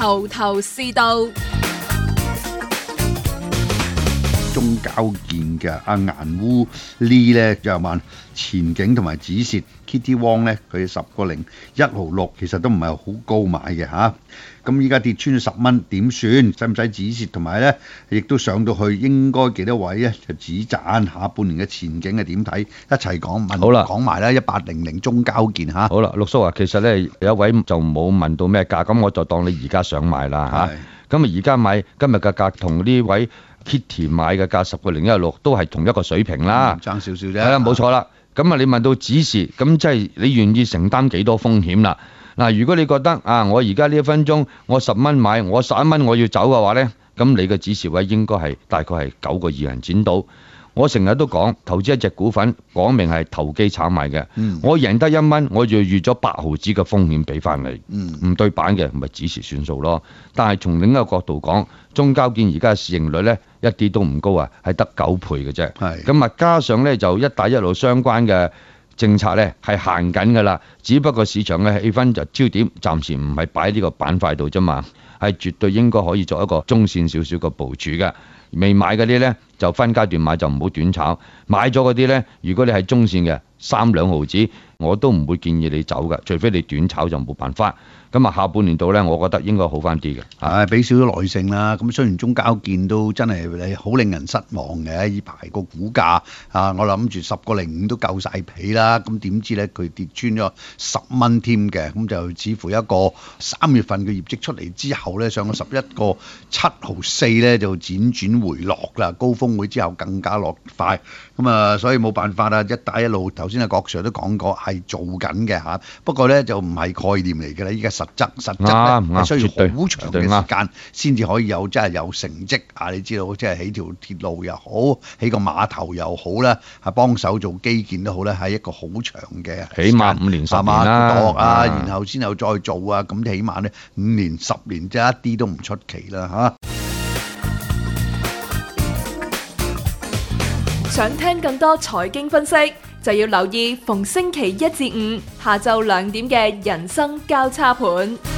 頭頭是道。 中交建嘅阿顏烏 Lee 咧就話前景同埋止蝕 Kitty Wong 咧佢10.01毫6，其實都唔係好高買嘅嚇。咁依家跌穿10蚊點算？使唔使止蝕？同埋咧亦都上到去應該幾多位咧就止賺？下半年嘅前景係點睇？一齊講好啦， 講埋啦1800中交建嚇。 好啦，陸叔啊，其實咧有一位就冇問到咩價，咁我就當你而家想買啦嚇。咁啊而家買今日嘅價同呢位 Kitty 買嘅價10.16都係同一個水平啦， 爭少少啫。 係啦，冇錯啦。咁啊，你問到止蝕，咁即係你願意承擔幾多風險啦？嗱，如果你覺得啊，我而家呢1分鐘我10蚊買，我11蚊我要走嘅話呢，咁你嘅止蝕位應該係大概係9個2人剪到。我成日都講投資一隻股份，講明係投機炒賣嘅。我贏得1蚊，我就預咗8毫子嘅風險俾翻你。唔對版嘅咪止蝕算數咯。但係從另一個角度講，中交建而家嘅市盈率呢，一啲都唔高啊，係得9倍嘅啫。咁啊，加上呢，就一帶一路相關嘅政策呢係行緊㗎啦，只不過市場嘅氣氛就焦點暫時唔係擺喺呢個板塊度啫嘛，係絕對應該可以作一個中線少少嘅部署嘅。未買嗰啲呢，就分階段買，就唔好短炒。買咗嗰啲呢，如果你係中線嘅3-2毫子，我都唔會建議你走嘅，除非你短炒就冇辦法。咁啊，下半年度呢，我覺得應該好翻啲嘅。 俾少少耐性啦。咁雖然中交建都真係好令人失望嘅，呢排個股價我諗住10.05都夠晒皮啦。咁點知呢，佢跌穿咗10蚊添嘅，咁就似乎一個3月份嘅業績出嚟之後呢，上咗11.7毫4呢，就輾轉回落啦。高峰會之後更加落快，咁啊，所以冇辦法啦。一帶一路頭先阿郭 Sir 都講過係做緊嘅嚇，不過呢，就唔係概念嚟嘅啦，依家實質咧係需要好長嘅時間先至可以有真係有成績啊！你知道即係起條鐵路又好，起個碼頭又好啦，係幫手做基建都好咧，係一個好長嘅， 起碼5年10年啦， 然後先又再做啊，咁起碼咧5年10年，即係一啲都唔出奇啦嚇。 想聽更多財經分析，就要留意逢星期1至5下晝2點嘅人生交叉盤。